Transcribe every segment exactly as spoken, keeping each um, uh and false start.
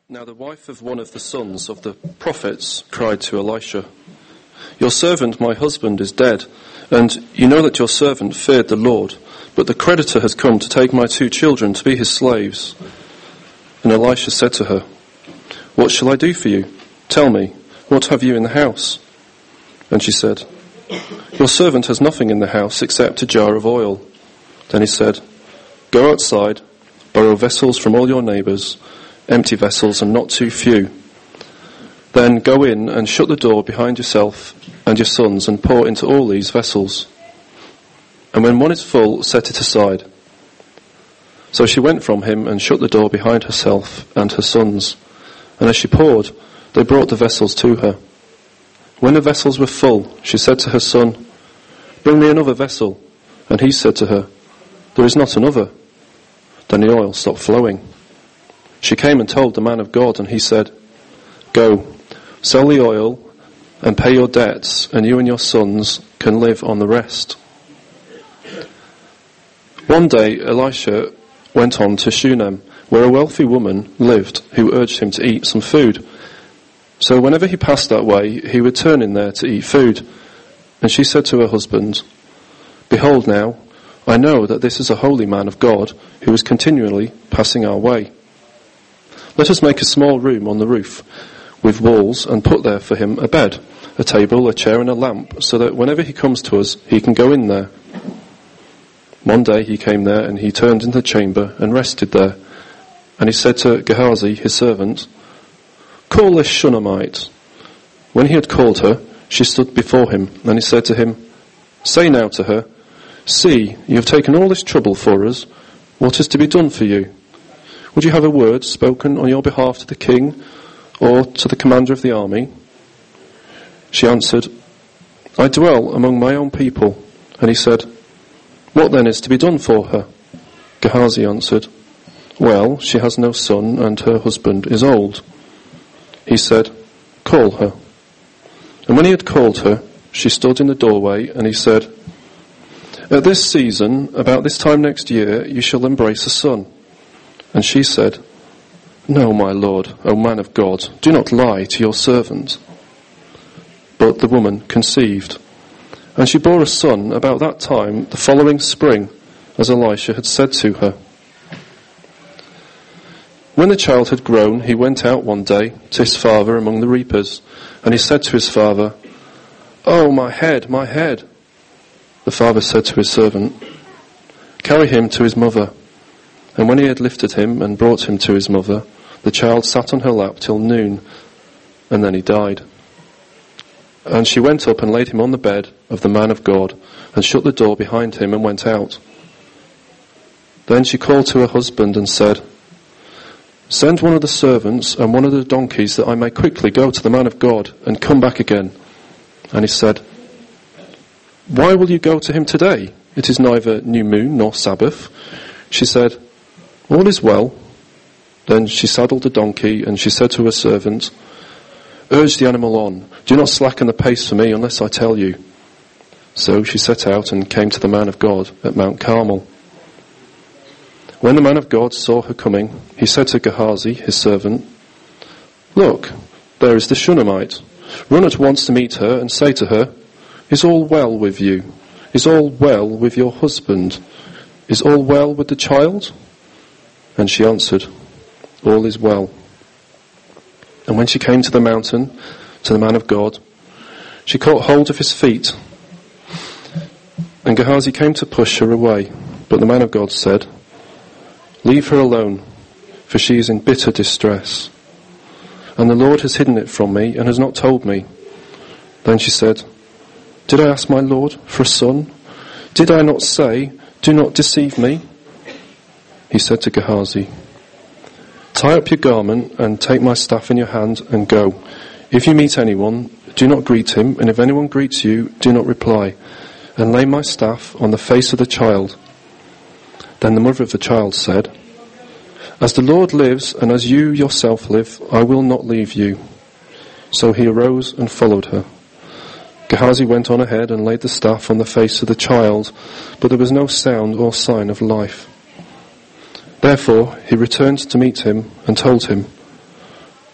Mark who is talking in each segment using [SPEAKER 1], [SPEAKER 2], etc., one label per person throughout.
[SPEAKER 1] Now the wife of one of the sons of the prophets cried to Elisha, "Your servant, my husband, is dead, and you know that your servant feared the Lord, but the creditor has come to take my two children to be his slaves." And Elisha said to her, "What shall I do for you? Tell me, what have you in the house?" And she said, "Your servant has nothing in the house except a jar of oil." Then he said, "Go outside, borrow vessels from all your neighbours, empty vessels and not too few. Then go in and shut the door behind yourself and your sons and pour into all these vessels. And when one is full, set it aside." So she went from him and shut the door behind herself and her sons. And as she poured, they brought the vessels to her. When the vessels were full, she said to her son, "Bring me another vessel." And he said to her, "There is not another." Then the oil stopped flowing. She came and told the man of God, and he said, "Go, sell the oil and pay your debts, and you and your sons can live on the rest." One day Elisha went on to Shunem, where a wealthy woman lived who urged him to eat some food. So whenever he passed that way, he would turn in there to eat food. And she said to her husband, "Behold now, I know that this is a holy man of God who is continually passing our way. Let us make a small room on the roof with walls and put there for him a bed, a table, a chair and a lamp, so that whenever he comes to us, he can go in there." One day he came there and he turned into the chamber and rested there. And he said to Gehazi, his servant, "Call this Shunammite." When he had called her, she stood before him, and he said to him, "Say now to her, see, you have taken all this trouble for us. What is to be done for you? Would you have a word spoken on your behalf to the king or to the commander of the army?" She answered, "I dwell among my own people." And he said, "What then is to be done for her?" Gehazi answered, "Well, she has no son and her husband is old." He said, "Call her." And when he had called her, she stood in the doorway, and he said, "At this season, about this time next year, you shall embrace a son." And she said, "No, my lord, O man of God, do not lie to your servant." But the woman conceived, and she bore a son about that time the following spring, as Elisha had said to her. When the child had grown, he went out one day to his father among the reapers, and he said to his father, "Oh, my head, my head." The father said to his servant, "Carry him to his mother." And when he had lifted him and brought him to his mother, the child sat on her lap till noon, and then he died. And she went up and laid him on the bed of the man of God, and shut the door behind him and went out. Then she called to her husband and said, "Send one of the servants and one of the donkeys, that I may quickly go to the man of God and come back again." And he said, "Why will you go to him today? It is neither new moon nor Sabbath." She said, "All is well." Then she saddled the donkey, and she said to her servant, "Urge the animal on. Do not slacken the pace for me unless I tell you." So she set out and came to the man of God at Mount Carmel. When the man of God saw her coming, he said to Gehazi, his servant, "Look, there is the Shunammite. Run at once to meet her and say to her, 'Is all well with you? Is all well with your husband? Is all well with the child?' And she answered, 'All is well.' And when she came to the mountain, to the man of God, she caught hold of his feet. And Gehazi came to push her away. But the man of God said, 'Leave her alone, for she is in bitter distress. And the Lord has hidden it from me and has not told me.' Then she said, 'Did I ask my Lord for a son? Did I not say, do not deceive me?' He said to Gehazi, 'Tie up your garment and take my staff in your hand and go. If you meet anyone, do not greet him, and if anyone greets you, do not reply. And lay my staff on the face of the child.' Then the mother of the child said, 'As the Lord lives, and as you yourself live, I will not leave you.' So he arose and followed her. Gehazi went on ahead and laid the staff on the face of the child, but there was no sound or sign of life. Therefore he returned to meet him and told him,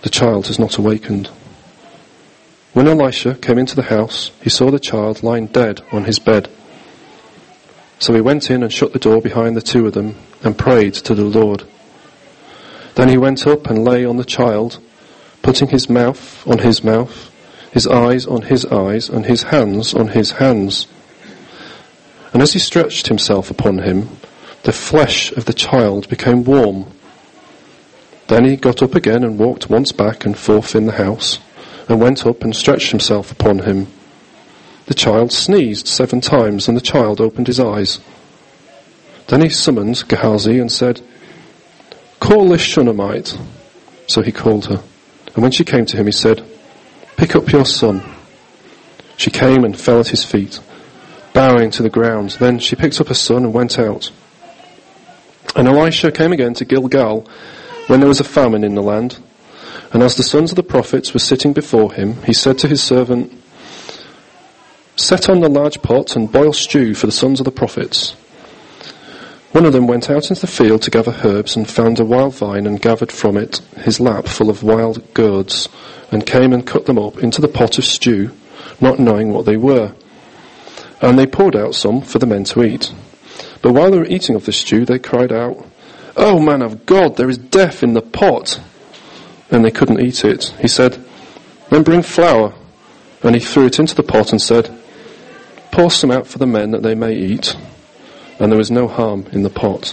[SPEAKER 1] The child has not awakened." When Elisha came into the house, he saw the child lying dead on his bed. So he went in and shut the door behind the two of them and prayed to the Lord. Then he went up and lay on the child, putting his mouth on his mouth, his eyes on his eyes, and his hands on his hands. And as he stretched himself upon him, the flesh of the child became warm. Then he got up again and walked once back and forth in the house, and went up and stretched himself upon him. The child sneezed seven times, and the child opened his eyes. Then he summoned Gehazi and said, "Call this Shunammite." So he called her. And when she came to him, he said, "Pick up your son." She came and fell at his feet, bowing to the ground. Then she picked up her son and went out. And Elisha came again to Gilgal when there was a famine in the land. And as the sons of the prophets were sitting before him, he said to his servant, "Set on the large pot and boil stew for the sons of the prophets." One of them went out into the field to gather herbs and found a wild vine and gathered from it his lap full of wild gourds and came and cut them up into the pot of stew, not knowing what they were. And they poured out some for the men to eat. But while they were eating of the stew, they cried out, "Oh, man of God, there is death in the pot!" And they couldn't eat it. He said, "Then bring flour." And he threw it into the pot and said, "Pour some out for the men that they may eat." And there was no harm in the pot.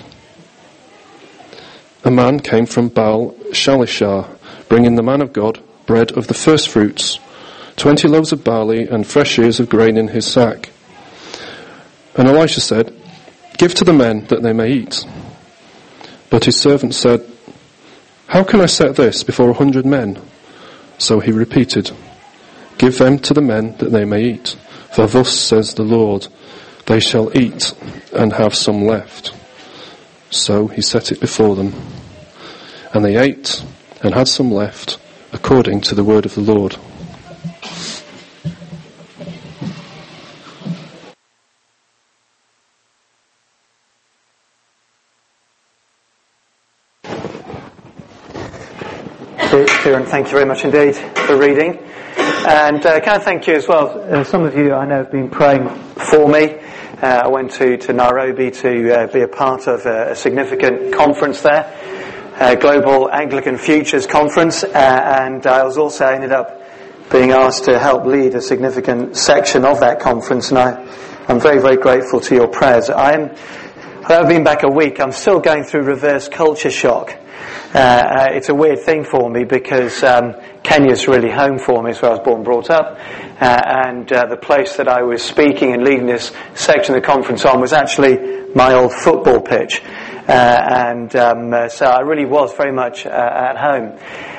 [SPEAKER 1] A man came from Baal Shalishah, bringing the man of God bread of the first fruits, twenty loaves of barley and fresh ears of grain in his sack. And Elisha said, "Give to the men that they may eat." But his servant said, "How can I set this before a hundred men?" So he repeated, "Give them to the men that they may eat. For thus says the Lord, they shall eat and have some left." So he set it before them. And they ate and had some left, according to the word of the Lord.
[SPEAKER 2] Kieran, thank you very much indeed for reading. And uh, can I thank you as well. Uh, some of you I know have been praying for me. Uh, I went to, to Nairobi to uh, be a part of a, a significant conference there, uh, Global Anglican Futures Conference, uh, and I was also ended up being asked to help lead a significant section of that conference, and I, I'm very, very grateful to your prayers. I'm, I've been back a week, I'm still going through reverse culture shock. Uh, uh, it's a weird thing for me because um, Kenya's really home for me. It's where I was born and brought up. Uh, and uh, the place that I was speaking and leading this section of the conference on was actually my old football pitch. Uh, and um, uh, so I really was very much uh, at home.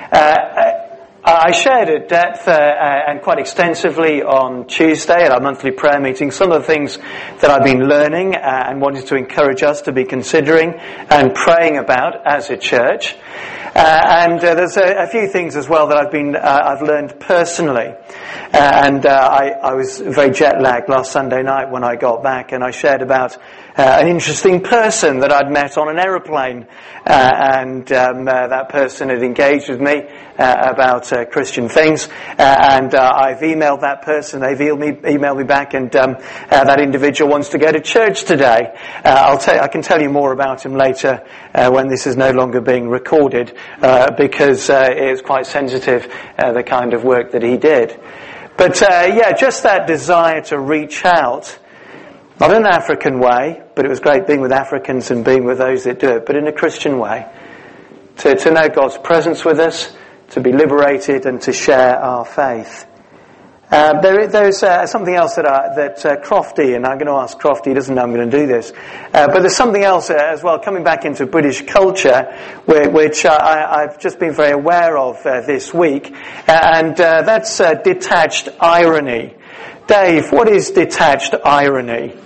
[SPEAKER 2] Uh, I shared at depth uh, and quite extensively on Tuesday at our monthly prayer meeting some of the things that I've been learning uh, and wanted to encourage us to be considering and praying about as a church. Uh, and uh, there's a, a few things as well that I've been uh, I've learned personally. Uh, and uh, I, I was very jet lagged last Sunday night when I got back, and I shared about uh, an interesting person that I'd met on an aeroplane, uh, and um, uh, that person had engaged with me uh, about uh, Christian things, uh, and uh, I've emailed that person. They've emailed me, emailed me back, and um, uh, that individual wants to go to church today. Uh, I'll tell, I can tell you more about him later uh, when this is no longer being recorded, uh, because uh, it's quite sensitive, uh, the kind of work that he did. But uh, yeah, just that desire to reach out, not in an African way, but it was great being with Africans and being with those that do it, but in a Christian way, to, to know God's presence with us, to be liberated and to share our faith. Uh, there, there's uh, something else that, I, that uh, Crofty, and I'm going to ask Crofty, he doesn't know I'm going to do this, uh, but there's something else uh, as well coming back into British culture, which uh, I, I've just been very aware of uh, this week, uh, and uh, that's uh, detached irony. Dave, what is detached irony? Uh,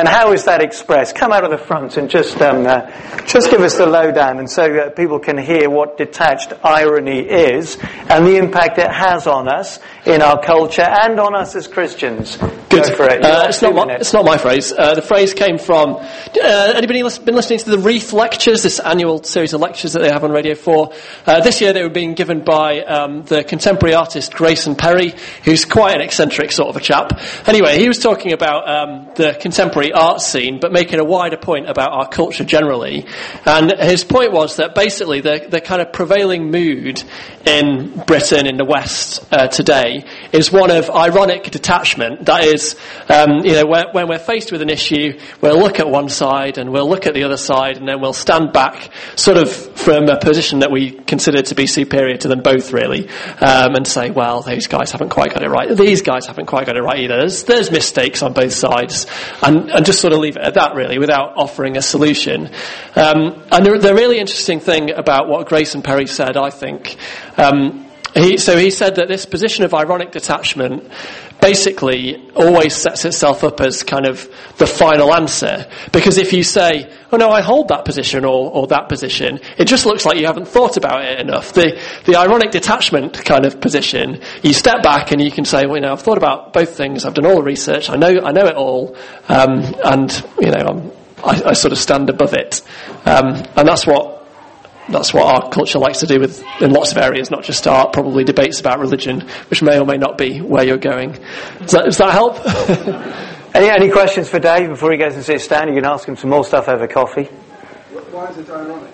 [SPEAKER 2] And how is that expressed? Come out of the front and just um, uh, just give us the lowdown, and so uh, people can hear what detached irony is and the impact it has on us in our culture and on us as Christians.
[SPEAKER 3] Good.
[SPEAKER 2] Go for it.
[SPEAKER 3] Uh, it's, not my, it's not my phrase. Uh, the phrase came from... Uh, anybody lis- been listening to the Reef Lectures, this annual series of lectures that they have on Radio four? Uh, this year they were being given by um, the contemporary artist Grayson Perry, who's quite an eccentric sort of a chap. Anyway, he was talking about um, the contemporary art scene, but making a wider point about our culture generally. And his point was that basically the, the kind of prevailing mood in Britain, in the West uh, today, is one of ironic detachment. That is, um, you know, when, when we're faced with an issue, we'll look at one side and we'll look at the other side, and then we'll stand back sort of from a position that we consider to be superior to them both, really, um, and say, well, those guys haven't quite got it right. These guys haven't quite got it right either. There's, there's mistakes on both sides, and, and just sort of leave it at that, really, without offering a solution. Um, and the, the really interesting thing about what Grayson Perry said, I think, um, He, so he said that this position of ironic detachment basically always sets itself up as kind of the final answer. Because if you say, oh no, I hold that position or, or that position, it just looks like you haven't thought about it enough. The, the ironic detachment kind of position, you step back and you can say, well, you know, I've thought about both things, I've done all the research, I know, I know it all, um, and, you know, I'm, I, I sort of stand above it. Um, and that's what That's what our culture likes to do with in lots of areas, not just art, probably debates about religion, which may or may not be where you're going. Does that, does that help?
[SPEAKER 2] any, any questions for Dave before he goes and sits down? You can ask him some more stuff over coffee.
[SPEAKER 4] Why is it ironic?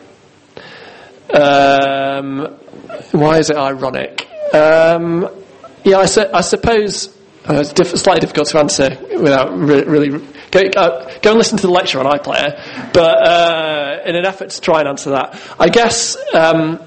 [SPEAKER 3] Um, why is it ironic? Um, yeah, I, su- I suppose uh, it's diff- slightly difficult to answer without re- really... Go, uh, go and listen to the lecture on iPlayer, but uh, in an effort to try and answer that, I guess um,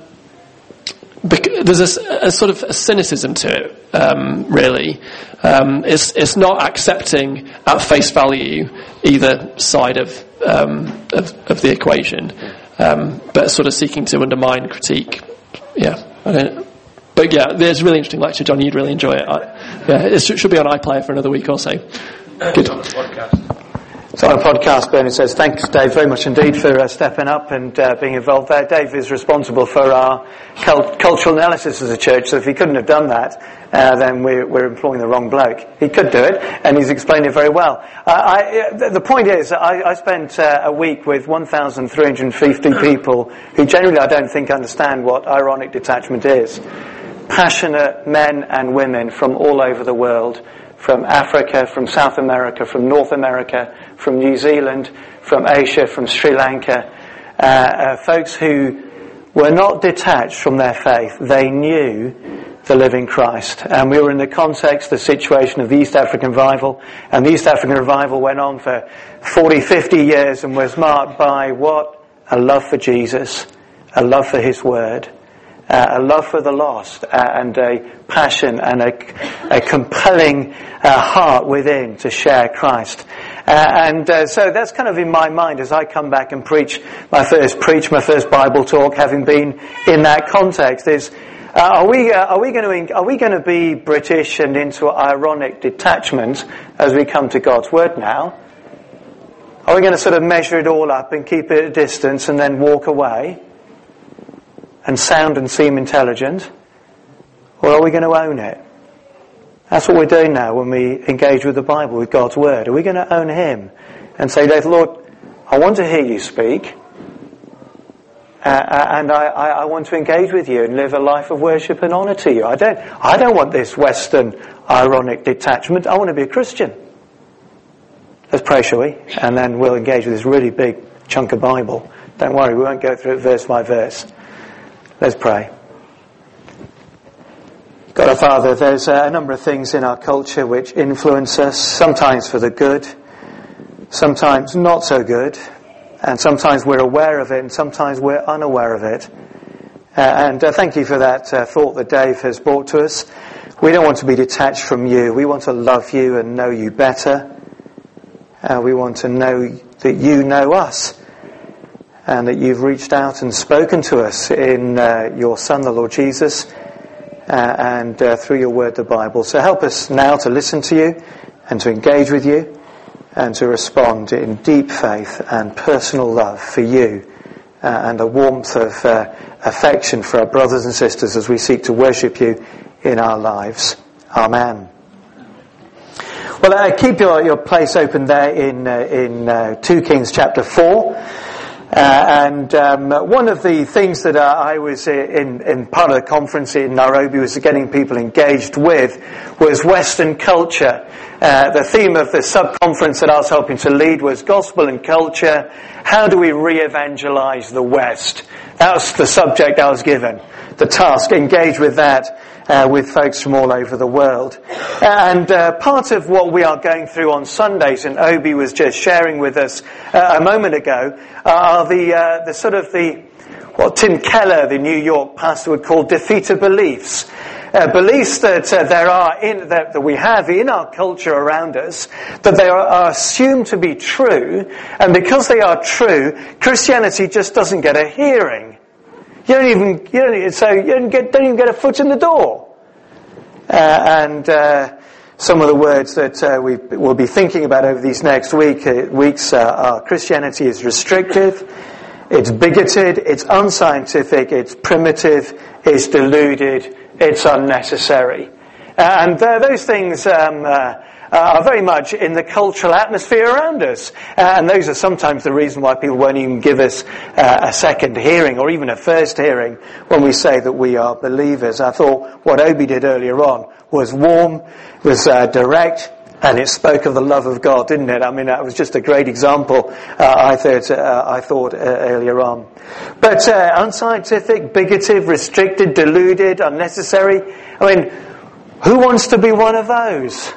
[SPEAKER 3] bec- there's a, a sort of a cynicism to it, um, really. Um, it's, it's not accepting at face value either side of, um, of, of the equation, um, but sort of seeking to undermine critique. Yeah, I don't But yeah, there's a really interesting lecture, John. You'd really enjoy it. I, yeah, it should be on iPlayer for another week or so. Good.
[SPEAKER 2] So on a podcast, Bernard says, thanks, Dave, very much indeed for uh, stepping up and uh, being involved there. Dave is responsible for our cult- cultural analysis as a church, so if he couldn't have done that, uh, then we're, we're employing the wrong bloke. He could do it, and he's explained it very well. Uh, I, the point is, I, I spent uh, a week with one thousand three hundred fifty people who generally I don't think understand what ironic detachment is. Passionate men and women from all over the world, from Africa, from South America, from North America, from New Zealand, from Asia, from Sri Lanka, uh, uh, folks who were not detached from their faith. They knew the living Christ. And we were in the context, the situation of the East African Revival, and the East African Revival went on for forty, fifty years and was marked by what? A love for Jesus, a love for His Word, Uh, a love for the lost, uh, and a passion and a, a compelling uh, heart within to share Christ. Uh, and uh, so that's kind of in my mind as I come back and preach my first preach, my first Bible talk, having been in that context, is uh, are we uh, are we going to are we going to be British and into ironic detachment as we come to God's Word now? Are we going to sort of measure it all up and keep it at a distance and then walk away and sound and seem intelligent? Or are we going to own it? That's what we're doing now when we engage with the Bible, with God's Word. Are we going to own Him and say, Lord, I want to hear you speak, uh, and I, I, I want to engage with you and live a life of worship and honour to you. I don't, I don't want this Western ironic detachment. I want to be a Christian. Let's pray, shall we? And then we'll engage with this really big chunk of Bible. Don't worry, we won't go through it verse by verse. Let's pray. God our Father, there's a number of things in our culture which influence us, sometimes for the good, sometimes not so good, and sometimes we're aware of it and sometimes we're unaware of it. Uh, and uh, thank you for that uh, thought that Dave has brought to us. We don't want to be detached from you. We want to love you and know you better. Uh, we want to know that you know us, and that you've reached out and spoken to us in uh, your Son, the Lord Jesus, uh, and uh, through your Word, the Bible. So help us now to listen to you and to engage with you. and to respond in deep faith and personal love for you uh, and a warmth of uh, affection for our brothers and sisters as we seek to worship you in our lives. Amen. Well, uh, keep your, your place open there in uh, in uh, Second Kings chapter four. Uh, and um, one of the things that uh, I was in, in part of the conference in Nairobi was getting people engaged with was Western culture. Uh, the theme of the sub-conference that I was helping to lead was gospel and culture. How do we re-evangelize the West? That was the subject I was given. The task, engage with that uh, with folks from all over the world. And uh, part of what we are going through on Sundays, and Obi was just sharing with us uh, a moment ago, uh, are the uh, the sort of the what Tim Keller, the New York pastor, would call defeater beliefs. Uh, beliefs that uh, there are in that, that we have in our culture around us, that they are, are assumed to be true, and because they are true, Christianity just doesn't get a hearing. You don't even you don't, so you don't get don't even get a foot in the door. Uh, and uh, some of the words that uh, we will be thinking about over these next week uh, weeks uh, are: Christianity is restrictive, it's bigoted, it's unscientific, it's primitive, it's deluded, it's unnecessary. And uh, those things um, uh, are very much in the cultural atmosphere around us. Uh, and those are sometimes the reason why people won't even give us uh, a second hearing or even a first hearing when we say that we are believers. I thought what Obi did earlier on was warm, was uh, direct, and it spoke of the love of God, didn't it? I mean, that was just a great example, uh, I thought, uh, I thought uh, earlier on. But uh, unscientific, bigoted, restricted, deluded, unnecessary. I mean, who wants to be one of those?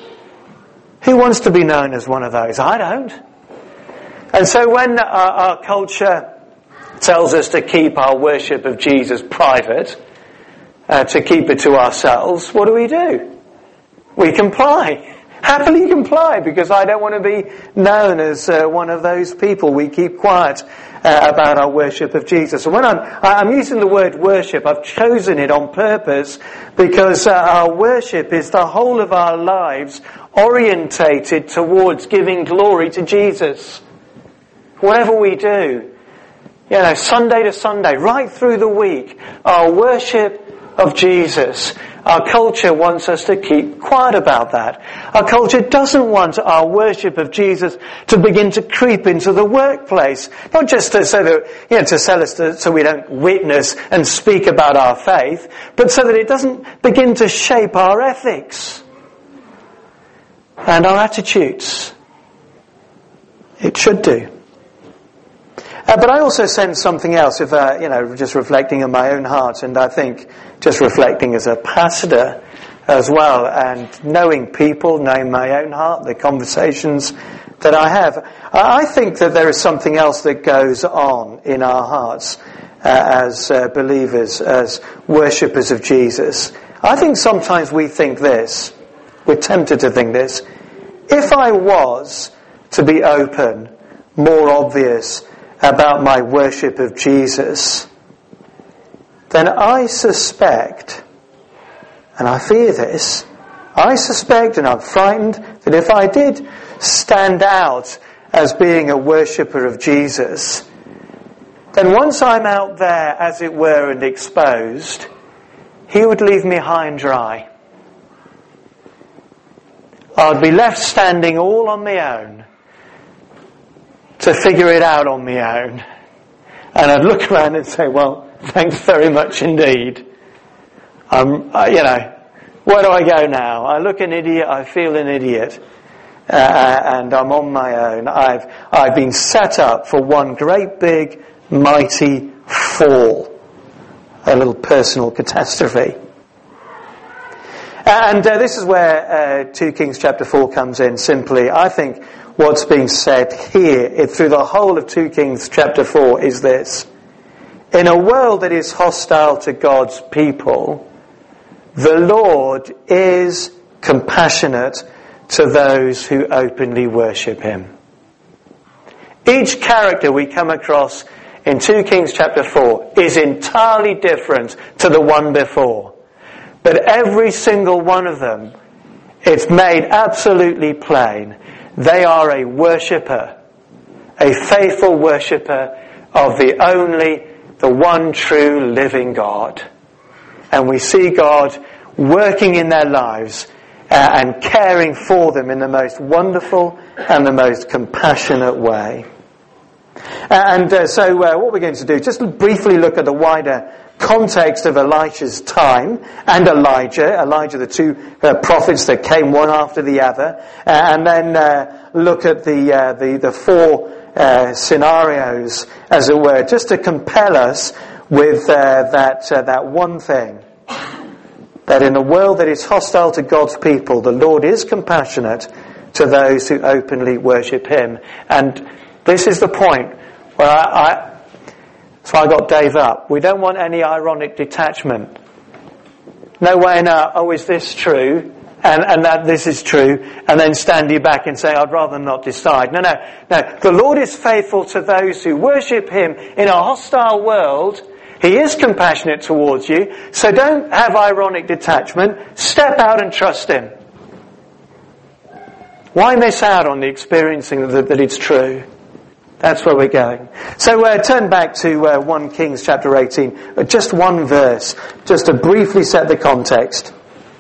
[SPEAKER 2] Who wants to be known as one of those? I don't. And so when our, our culture tells us to keep our worship of Jesus private, uh, to keep it to ourselves, what do we do? We comply. Happily comply, because I don't want to be known as uh, one of those people. We keep quiet uh, about our worship of Jesus. And when I'm, I'm using the word worship, I've chosen it on purpose because uh, our worship is the whole of our lives orientated towards giving glory to Jesus. Whatever we do, you know, Sunday to Sunday, right through the week, our worship of Jesus. Our culture wants us to keep quiet about that. Our culture doesn't want our worship of Jesus to begin to creep into the workplace. Not just to, so that, you know, to sell us to, so we don't witness and speak about our faith, but so that it doesn't begin to shape our ethics and our attitudes. It should do. Uh, but I also sense something else, if uh, you know, just reflecting on my own heart, and I think just reflecting as a pastor as well, and knowing people, knowing my own heart, the conversations that I have. I think that there is something else that goes on in our hearts uh, as uh, believers, as worshippers of Jesus. I think sometimes we think this, we're tempted to think this: if I was to be open, more obvious about my worship of Jesus, then I suspect, and I fear this, I suspect and I'm frightened that if I did stand out as being a worshipper of Jesus, then once I'm out there, as it were, and exposed, he would leave me high and dry. I'd be left standing all on my own to figure it out on my own. And I'd look around and say, well, thanks very much indeed. Um, uh, you know, where do I go now? I look an idiot, I feel an idiot. Uh, and I'm on my own. I've, I've been set up for one great big, mighty fall. A little personal catastrophe. And uh, this is where uh, Second Kings chapter four comes in simply. I think what's being said here it, through the whole of Second Kings chapter four is this: in a world that is hostile to God's people, the Lord is compassionate to those who openly worship Him. Each character we come across in Second Kings chapter four is entirely different to the one before. But every single one of them, it's made absolutely plain They are a worshipper, a faithful worshipper of the only, the one true living God. And we see God working in their lives uh, and caring for them in the most wonderful and the most compassionate way. And uh, so uh, what we're going to do, just briefly look at the wider context of Elisha's time and Elijah, Elijah, the two uh, prophets that came one after the other, uh, and then uh, look at the, uh, the, the four uh, scenarios, as it were, just to compel us with uh, that, uh, that one thing. That in a world that is hostile to God's people, the Lord is compassionate to those who openly worship Him. And this is the point where I, I so I got Dave up. We don't want any ironic detachment. No way in our, oh, is this true? And, and that this is true. And then stand you back and say, I'd rather not decide. No, no, no. The Lord is faithful to those who worship Him in a hostile world. He is compassionate towards you. So don't have ironic detachment. Step out and trust Him. Why miss out on the experiencing that, that it's true? That's where we're going. So uh, turn back to uh, First Kings chapter eighteen. Uh, just one verse, just to briefly set the context.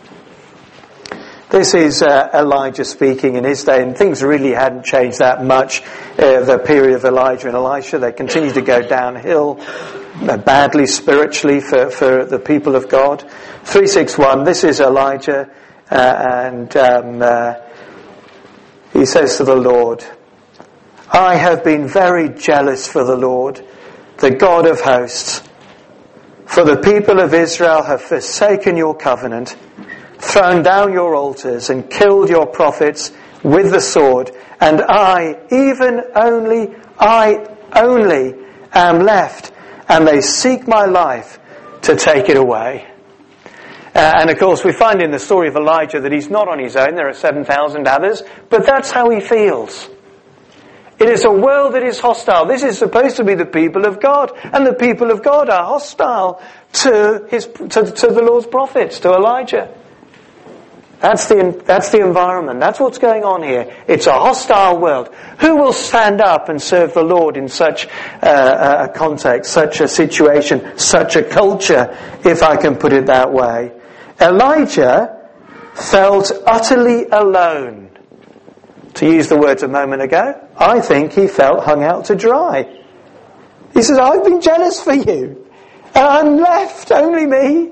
[SPEAKER 2] This is uh, Elijah speaking in his day, and things really hadn't changed that much. Uh, the period of Elijah and Elisha, they continue to go downhill, uh, badly spiritually for, for the people of God. three sixty-one, this is Elijah, uh, and um, uh, he says to the Lord, I have been very jealous for the Lord, the God of hosts. For the people of Israel have forsaken your covenant, thrown down your altars, and killed your prophets with the sword. And I, even only, I only am left, and they seek my life to take it away. Uh, and of course we find in the story of Elijah that he's not on his own. There are seven thousand others, but that's how he feels. It is a world that is hostile. This is supposed to be the people of God, and the people of God are hostile to his to, to the Lord's prophets, to Elijah. That's the that's the environment. That's what's going on here. It's a hostile world. Who will stand up and serve the Lord in such uh, a context, such a situation, such a culture, if I can put it that way? Elijah felt utterly alone. To use the words a moment ago, I think he felt hung out to dry. He says, I've been jealous for you, and I'm left, only me.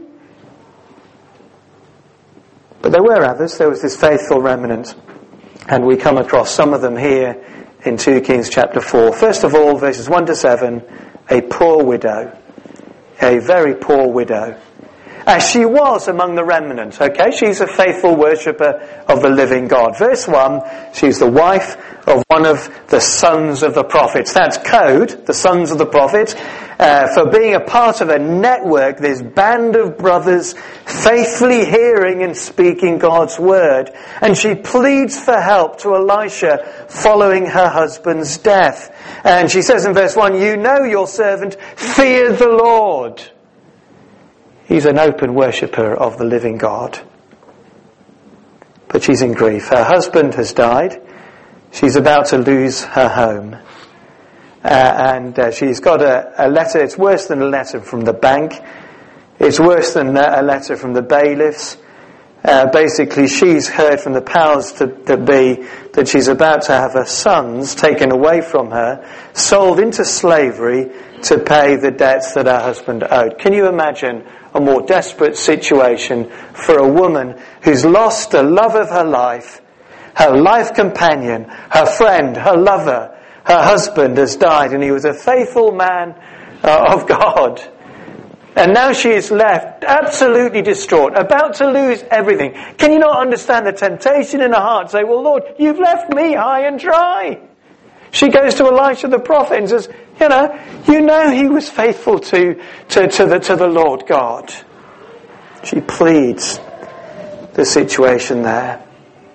[SPEAKER 2] But there were others. There was this faithful remnant, and we come across some of them here in Second Kings chapter four. First of all, verses one to seven, a poor widow, a very poor widow. As she was among the remnant, okay? She's a faithful worshipper of the living God. Verse one, she's the wife of one of the sons of the prophets. That's code, the sons of the prophets, uh, for being a part of a network, this band of brothers faithfully hearing and speaking God's word. And she pleads for help to Elisha following her husband's death. And she says in verse one, you know your servant feared the Lord. He's an open worshipper of the living God. But she's in grief. Her husband has died. She's about to lose her home. Uh, and uh, she's got a, a letter. It's worse than a letter from the bank. It's worse than a letter from the bailiffs. Uh, basically, she's heard from the powers to, to be that she's about to have her sons taken away from her, sold into slavery to pay the debts that her husband owed. Can you imagine a more desperate situation for a woman who's lost the love of her life, her life companion, her friend, her lover? Her husband has died, and he was a faithful man uh, of God. And now she is left absolutely distraught, about to lose everything. Can you not understand the temptation in her heart to say, well, Lord, you've left me high and dry? She goes to Elisha the prophet and says, you know, you know he was faithful to, to, to, the, to the Lord God. She pleads the situation there.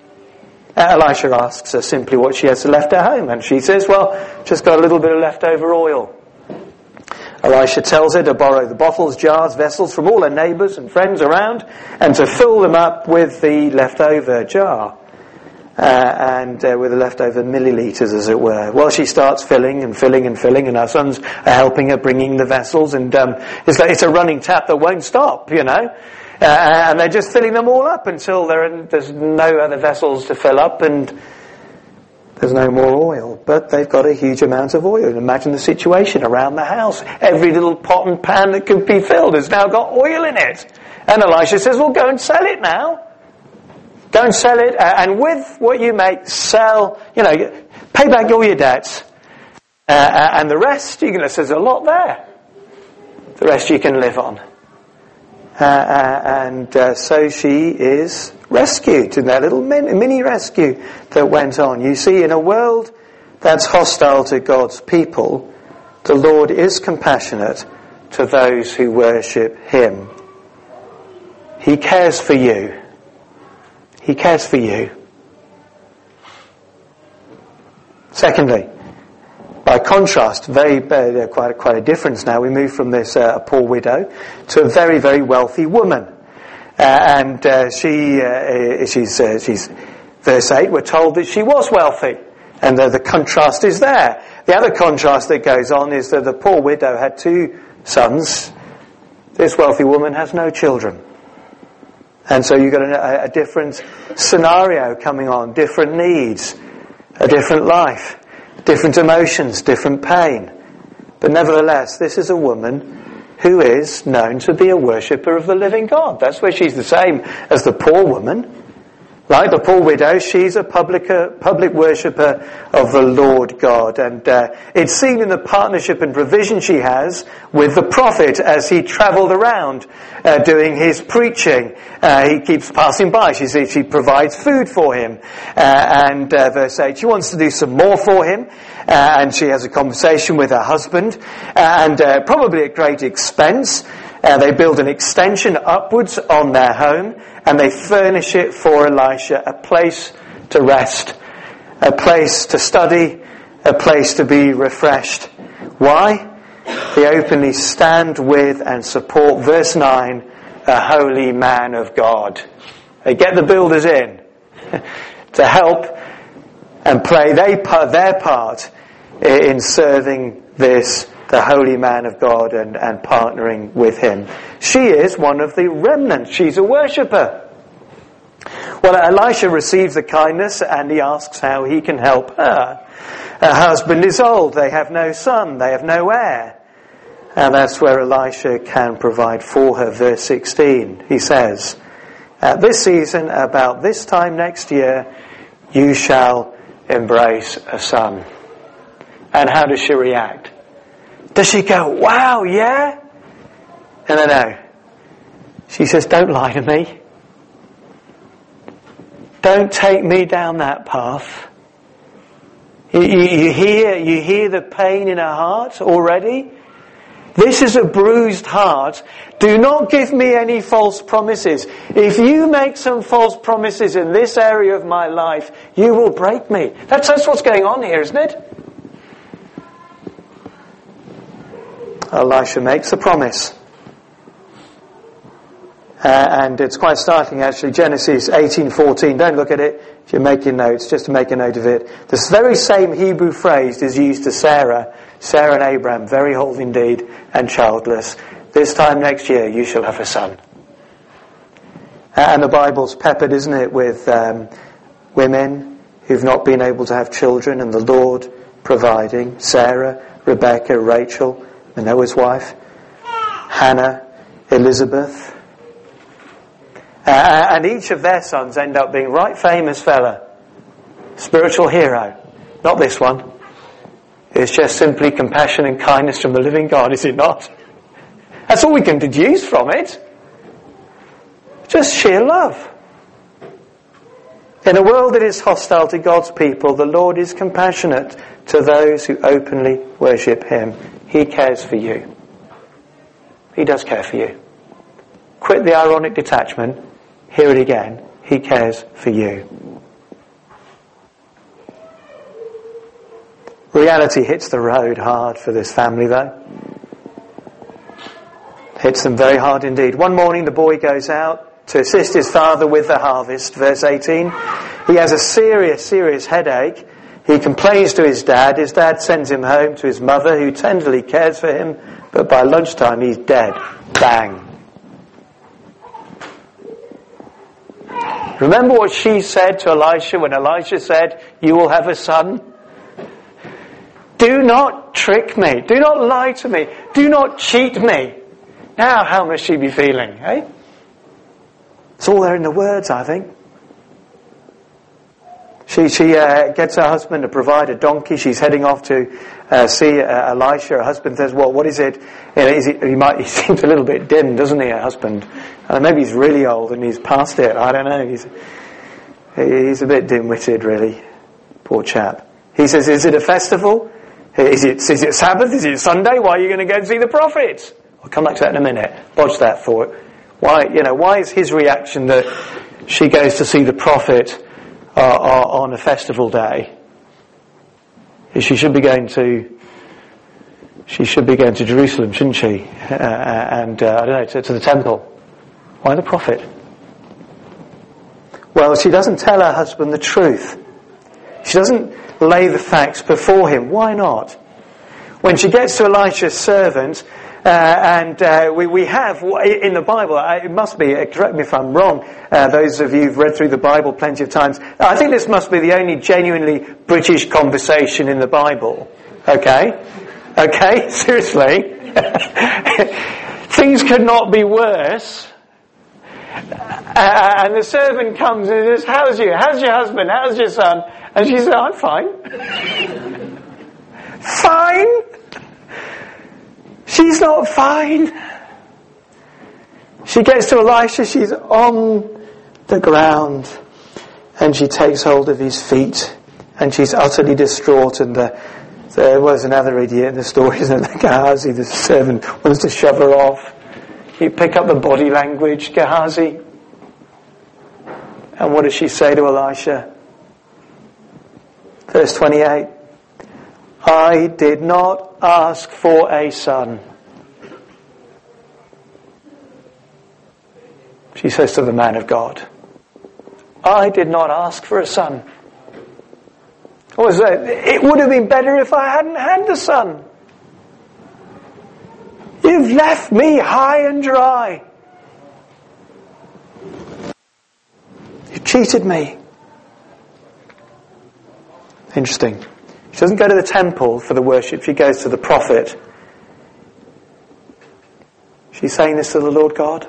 [SPEAKER 2] Elisha asks her simply what she has left at home, and she says, well, just got a little bit of leftover oil. Elisha tells her to borrow the bottles, jars, vessels from all her neighbours and friends around, and to fill them up with the leftover jar. uh, and uh, with the leftover millilitres, as it were. Well, she starts filling and filling and filling, and her sons are helping her, bringing the vessels, and um, it's like it's a running tap that won't stop, you know. Uh, and they're just filling them all up until there, there's no other vessels to fill up, and there's no more oil. But they've got a huge amount of oil. Imagine the situation around the house. Every little pot and pan that could be filled has now got oil in it. And Elisha says, well, go and sell it now. Go and sell it, uh, and with what you make, sell, you know, pay back all your debts. Uh, and the rest, you can, there's a lot there. The rest you can live on. Uh, uh, and uh, so she is rescued in that little mini, mini rescue that went on. You see, in a world that's hostile to God's people, the Lord is compassionate to those who worship Him. He cares for you. He cares for you. Secondly, by contrast, very uh, quite quite a difference now. We move from this uh, poor widow to a very very wealthy woman, uh, and uh, she uh, she's uh, she's verse eight. We're told that she was wealthy, and the, the contrast is there. The other contrast that goes on is that the poor widow had two sons. This wealthy woman has no children, and so you've got a, a different scenario coming on, different needs, a different life. Different emotions, different pain. But nevertheless, this is a woman who is known to be a worshipper of the living God. That's where she's the same as the poor woman. Like the poor widow, she's a public, uh, public worshipper of the Lord God. And uh, it's seen in the partnership and provision she has with the prophet as he travelled around uh, doing his preaching. Uh, he keeps passing by. She, she provides food for him. Uh, and uh, verse eight, she wants to do some more for him. Uh, and she has a conversation with her husband. And uh, probably at great expense. Uh, they build an extension upwards on their home, and they furnish it for Elisha, a place to rest, a place to study, a place to be refreshed. Why? They openly stand with and support, verse nine, a holy man of God. They get the builders in to help and play they, their part in serving this the holy man of God and, and partnering with him. She is one of the remnant. She's a worshipper. Well, Elisha receives the kindness and he asks how he can help her. Her husband is old. They have no son. They have no heir. And that's where Elisha can provide for her. Verse sixteen, he says, at this season, about this time next year, you shall embrace a son. And how does she react? Does she go, wow, yeah? No, no, no. She says, don't lie to me. Don't take me down that path. You, you, you hear, you hear the pain in her heart already? This is a bruised heart. Do not give me any false promises. If you make some false promises in this area of my life, you will break me. That's, that's what's going on here, isn't it? Elisha makes a promise. Uh, and it's quite startling actually. Genesis eighteen fourteen. Don't look at it if you're making notes, just to make a note of it. This very same Hebrew phrase is used to Sarah, Sarah and Abraham, very old indeed and childless. This time next year you shall have a son. Uh, and the Bible's peppered, isn't it, with um, women who've not been able to have children and the Lord providing. Sarah, Rebecca, Rachel, Noah's wife, Hannah, Elizabeth. Uh, and each of their sons end up being right famous fella. Spiritual hero. Not this one. It's just simply compassion and kindness from the living God, is it not? That's all we can deduce from it. Just sheer love. In a world that is hostile to God's people, the Lord is compassionate to those who openly worship Him. He cares for you. He does care for you. Quit the ironic detachment. Hear it again. He cares for you. Reality hits the road hard for this family though. Hits them very hard indeed. One morning the boy goes out to assist his father with the harvest. Verse eighteen. He has a serious, serious headache. He complains to his dad. His dad sends him home to his mother, who tenderly cares for him. But by lunchtime, he's dead. Bang. Remember what she said to Elisha when Elisha said, "You will have a son"? Do not trick me. Do not lie to me. Do not cheat me. Now, how must she be feeling, eh? It's all there in the words, I think. She she uh, gets her husband to provide a donkey. She's heading off to uh, see uh, Elisha. Her husband says, "Well, what is it?" You know, is it he might he seems a little bit dim, doesn't he? Her husband. Uh, maybe he's really old and he's past it. I don't know. He's he's a bit dim-witted, really. Poor chap. He says, "Is it a festival? Is it is it Sabbath? Is it Sunday? Why are you going to go and see the prophets?" I'll come back to that in a minute. Bodge that thought. Why you know why is his reaction that she goes to see the prophet Uh, uh, on a festival day? She should be going to she should be going to Jerusalem, shouldn't she? Uh, and uh, I don't know, to, to the temple. Why the prophet? Well, she doesn't tell her husband the truth. She doesn't lay the facts before him. Why not? When she gets to Elisha's servant, Uh, and uh, we, we have, in the Bible, it must be, correct me if I'm wrong, uh, those of you who've read through the Bible plenty of times, I think this must be the only genuinely British conversation in the Bible. Okay? Okay? Seriously? Things could not be worse. Uh, and the servant comes and says, "How's you? How's your husband? How's your son?" And she says, "I'm fine." Fine? She's not fine. She gets to Elisha, she's on the ground, and she takes hold of his feet, and she's utterly distraught. And the, there was another idiot in the story, isn't it? Gehazi, the servant, wants to shove her off. You pick up the body language, Gehazi. And what does she say to Elisha? Verse twenty-eight. "I did not ask for a son." She says to the man of God, "I did not ask for a son. What was that? It would have been better if I hadn't had the son. You've left me high and dry. You cheated me." Interesting. She doesn't go to the temple for the worship. She goes to the prophet. She's saying this to the Lord God.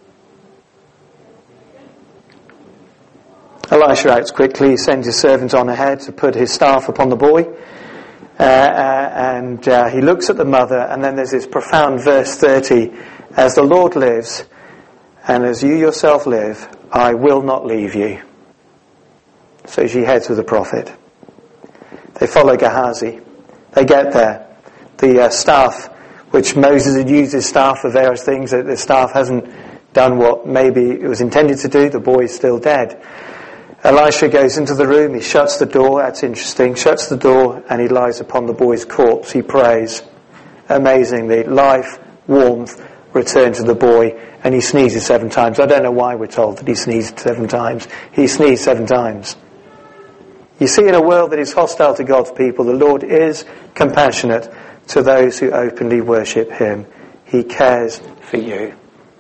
[SPEAKER 2] Elisha acts quickly. He sends his servant on ahead to put his staff upon the boy. Uh, uh, and uh, he looks at the mother, and then there's this profound verse thirty. "As the Lord lives, and as you yourself live, I will not leave you." So she heads with the prophet. They follow Gehazi. They get there. The uh, staff, which Moses had used his staff for various things, that the staff hasn't done what maybe it was intended to do. The boy is still dead. Elisha goes into the room. He shuts the door. That's interesting. Shuts the door, and he lies upon the boy's corpse. He prays. Amazingly, life, warmth, return to the boy, and he sneezes seven times. I don't know why we're told that he sneezed seven times. He sneezed seven times. You see, in a world that is hostile to God's people, the Lord is compassionate to those who openly worship him. He cares for you.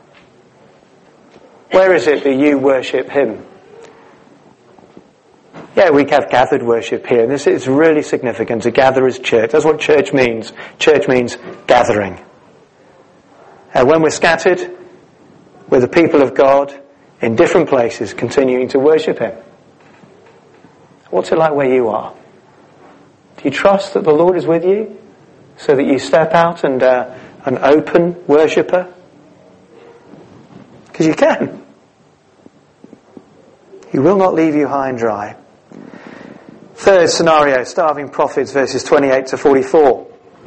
[SPEAKER 2] Where is it that you worship him? Yeah, we have gathered worship here, and this is really significant, to gather as church. That's what church means. Church means gathering. And when we're scattered, we're the people of God in different places, continuing to worship him. What's it like where you are? Do you trust that the Lord is with you, so that you step out and uh, an open worshipper? Because you can. He will not leave you high and dry. Third scenario, starving prophets, verses twenty-eight to forty-four.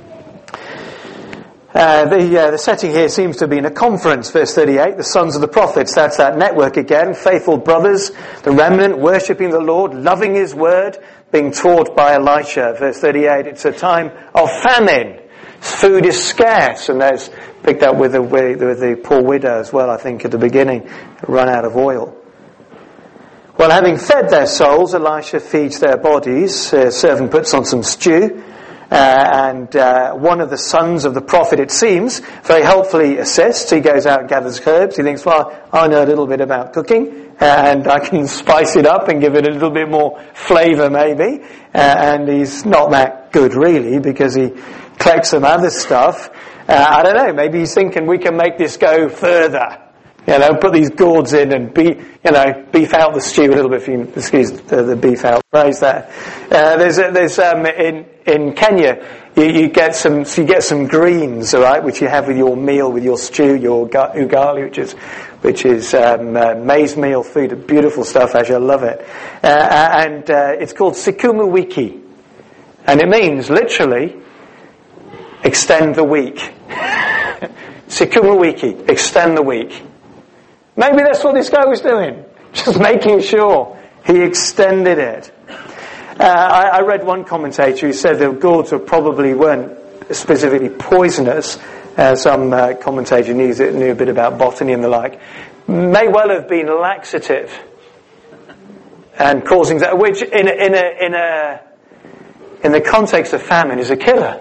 [SPEAKER 2] Uh, the, uh, the setting here seems to have been a conference, verse thirty-eight, the sons of the prophets. That's that network again, faithful brothers, the remnant, worshipping the Lord, loving his word, being taught by Elisha. Verse thirty-eight, it's a time of famine. Food is scarce, and there's picked up with the, with the poor widow as well, I think, at the beginning, run out of oil. Well, having fed their souls, Elisha feeds their bodies. A servant puts on some stew. Uh, and uh, one of the sons of the prophet, it seems, very helpfully assists. He goes out and gathers herbs. He thinks, well, I know a little bit about cooking, and I can spice it up and give it a little bit more flavour maybe. Uh, and he's not that good really, because he collects some other stuff. Uh, I don't know, maybe he's thinking we can make this go further. You know, put these gourds in and be, you know, beef out the stew a little bit. If you excuse the, the beef out phrase there. Uh, there's, there's um, in in Kenya, you, you get some, so you get some greens, all right, which you have with your meal, with your stew, your ugali, which is, which is um, uh, maize meal food, beautiful stuff. Actually, I love it. Uh, and uh, it's called sukuma wiki, and it means literally extend the week. Sukuma wiki, extend the week. Maybe that's what this guy was doing. Just making sure he extended it. Uh, I, I read one commentator who said the gourds were probably weren't specifically poisonous. Uh, some uh, commentator knew, knew a bit about botany and the like. May well have been laxative and causing that, which in a, in a, in a, in the context of famine is a killer.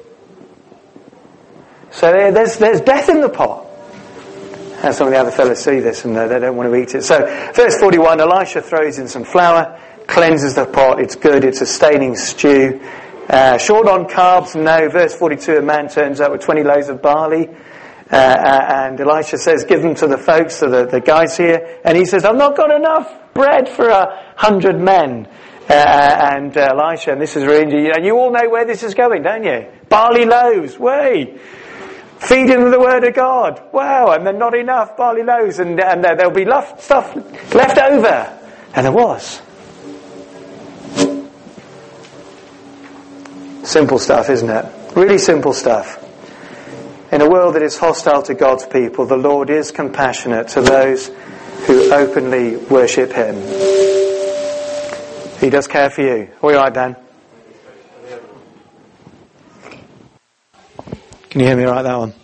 [SPEAKER 2] So there's there's death in the pot. And some of the other fellows see this and they don't want to eat it. So, verse forty-one, Elisha throws in some flour, cleanses the pot, it's good, it's a staining stew. Uh, short on carbs, no. Verse forty-two, a man turns up with twenty loaves of barley. Uh, and Elisha says, give them to the folks, to the, the guys here. And he says, I've not got enough bread for a hundred men. Uh, and uh, Elisha, and this is really, and you all know where this is going, don't you? Barley loaves, way. Feeding them the word of God. Wow, and then not enough barley loaves, and, and uh, there'll be left, stuff left over. And there was. Simple stuff, isn't it? Really simple stuff. In a world that is hostile to God's people, the Lord is compassionate to those who openly worship Him. He does care for you. All right, Dan? Can you hear me right, that one?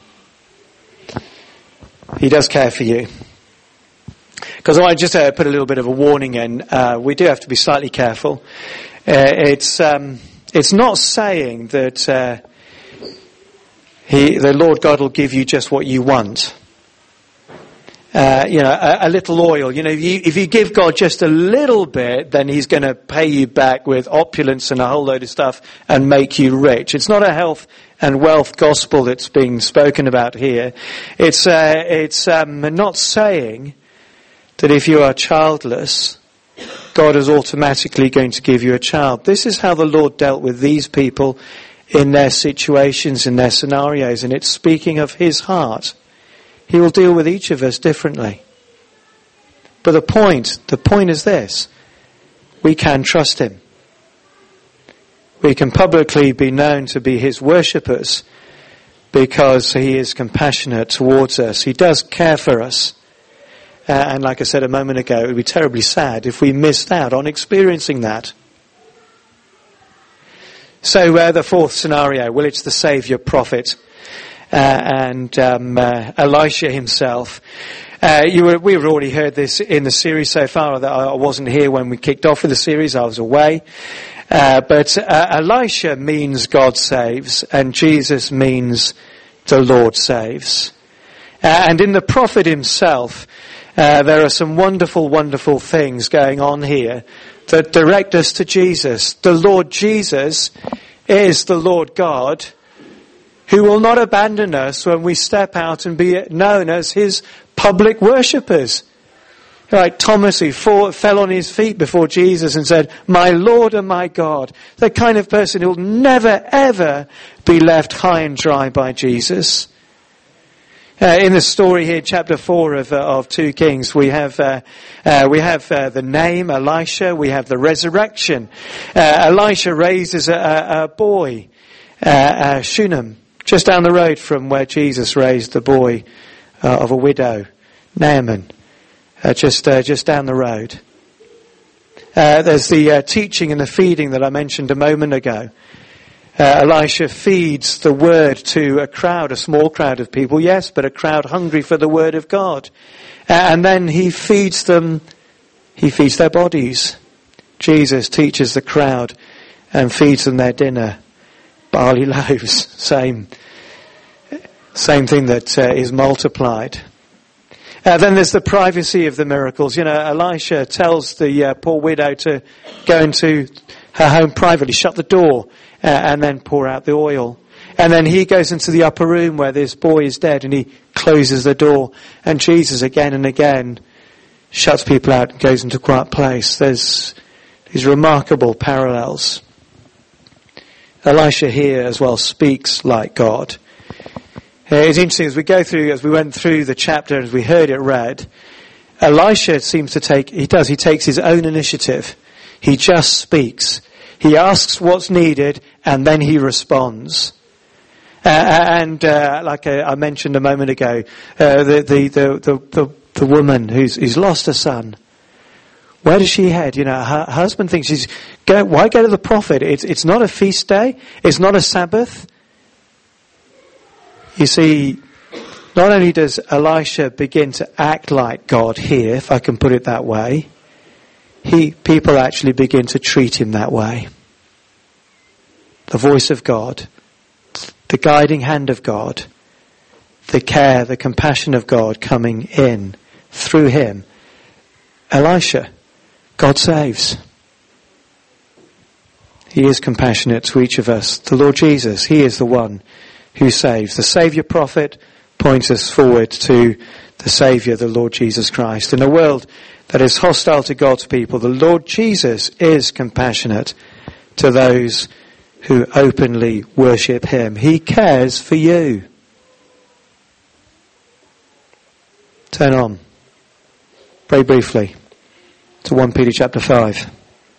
[SPEAKER 2] He does care for you. Because I want to just uh, put a little bit of a warning in. Uh, we do have to be slightly careful. Uh, it's um, it's not saying that uh, he, the Lord God will give you just what you want. Uh, you know, a, a little oil. You know, if you, if you give God just a little bit, then He's going to pay you back with opulence and a whole load of stuff and make you rich. It's not a health and wealth gospel that's being spoken about here. It's uh, it's um, not saying that if you are childless, God is automatically going to give you a child. This is how the Lord dealt with these people in their situations, in their scenarios, and it's speaking of His heart. He will deal with each of us differently. But the point, the point is this. We can trust Him. We can publicly be known to be His worshippers because He is compassionate towards us. He does care for us. Uh, and like I said a moment ago, it would be terribly sad if we missed out on experiencing that. So uh, the fourth scenario, well, it's the Saviour prophet. Uh, and um, uh, Elisha himself. Uh, you were, we've already heard this in the series so far. That I wasn't here when we kicked off with the series. I was away. Uh, but uh, Elisha means God saves, and Jesus means the Lord saves. Uh, and in the prophet himself, uh, there are some wonderful, wonderful things going on here that direct us to Jesus. The Lord Jesus is the Lord God, who will not abandon us when we step out and be known as His public worshippers. Like Thomas, who fought, fell on his feet before Jesus and said, my Lord and my God. The kind of person who will never, ever be left high and dry by Jesus. Uh, in the story here, chapter four of, uh, of two Kings, we have, uh, uh, we have uh, the name Elisha, we have the resurrection. Uh, Elisha raises a, a, a boy, uh, uh, Shunem, just down the road from where Jesus raised the boy uh, of a widow, Naaman, uh, just uh, just down the road. Uh, there's the uh, teaching and the feeding that I mentioned a moment ago. Uh, Elisha feeds the word to a crowd, a small crowd of people, yes, but a crowd hungry for the word of God. Uh, and then he feeds them, he feeds their bodies. Jesus teaches the crowd and feeds them their dinner. Barley loaves, same, same thing that uh, is multiplied. Uh, then there's the privacy of the miracles. You know, Elisha tells the uh, poor widow to go into her home privately, shut the door, uh, and then pour out the oil. And then he goes into the upper room where this boy is dead, and he closes the door. And Jesus again and again shuts people out and goes into a quiet place. There's these remarkable parallels. Elisha here as well speaks like God. Uh, it's interesting, as we go through, as we went through the chapter, as we heard it read, Elisha seems to take, he does, he takes his own initiative. He just speaks. He asks what's needed, and then he responds. Uh, and uh, like I, I mentioned a moment ago, uh, the, the, the, the, the, the woman who's, who's lost her son, where does she head? You know, her husband thinks she's, go, why go to the prophet? It's, it's not a feast day. It's not a Sabbath. You see, not only does Elisha begin to act like God here, if I can put it that way, he, people actually begin to treat him that way. The voice of God, the guiding hand of God, the care, the compassion of God coming in through him. Elisha, God saves. He is compassionate to each of us. The Lord Jesus, he is the one who saves. The Saviour prophet points us forward to the Saviour, the Lord Jesus Christ. In a world that is hostile to God's people, the Lord Jesus is compassionate to those who openly worship him. He cares for you. Turn on, very briefly, to First Peter chapter five.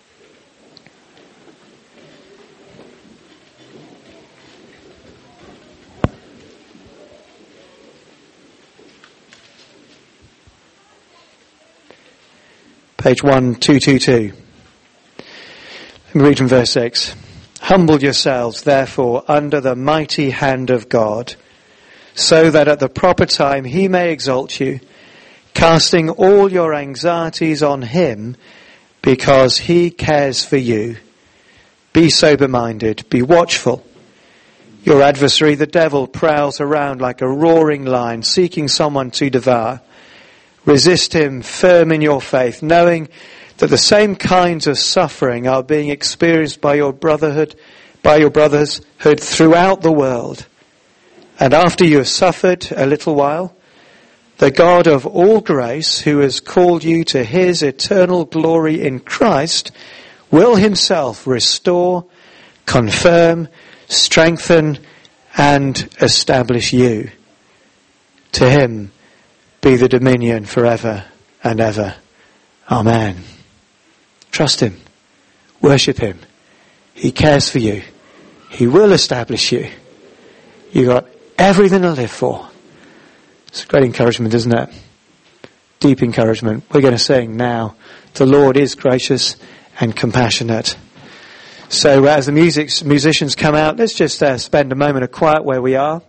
[SPEAKER 2] Page one two two two. Let me read from verse six. Humble yourselves, therefore, under the mighty hand of God, so that at the proper time he may exalt you, casting all your anxieties on him, because he cares for you. Be sober-minded, be watchful. Your adversary, the devil, prowls around like a roaring lion, seeking someone to devour. Resist him firm in your faith, knowing that the same kinds of suffering are being experienced by your brotherhood, by your brothershood throughout the world. And after you have suffered a little while, the God of all grace, who has called you to his eternal glory in Christ, will himself restore, confirm, strengthen, and establish you. To him be the dominion forever and ever. Amen. Trust him. Worship him. He cares for you. He will establish you. You've got everything to live for. It's a great encouragement, isn't it? Deep encouragement. We're going to sing now, the Lord is gracious and compassionate. So uh, as the music, musicians come out, let's just uh, spend a moment of quiet where we are.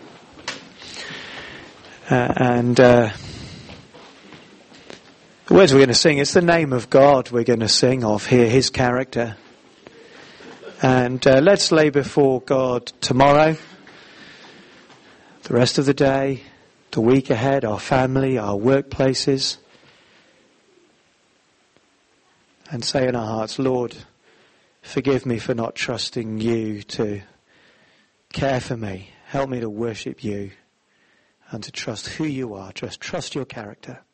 [SPEAKER 2] Uh, and uh, the words we're going to sing, it's the name of God we're going to sing of here, his character. And uh, let's lay before God tomorrow, the rest of the day, the week ahead, our family, our workplaces, and say in our hearts, Lord, forgive me for not trusting you to care for me. Help me to worship you and to trust who you are. Just trust your character.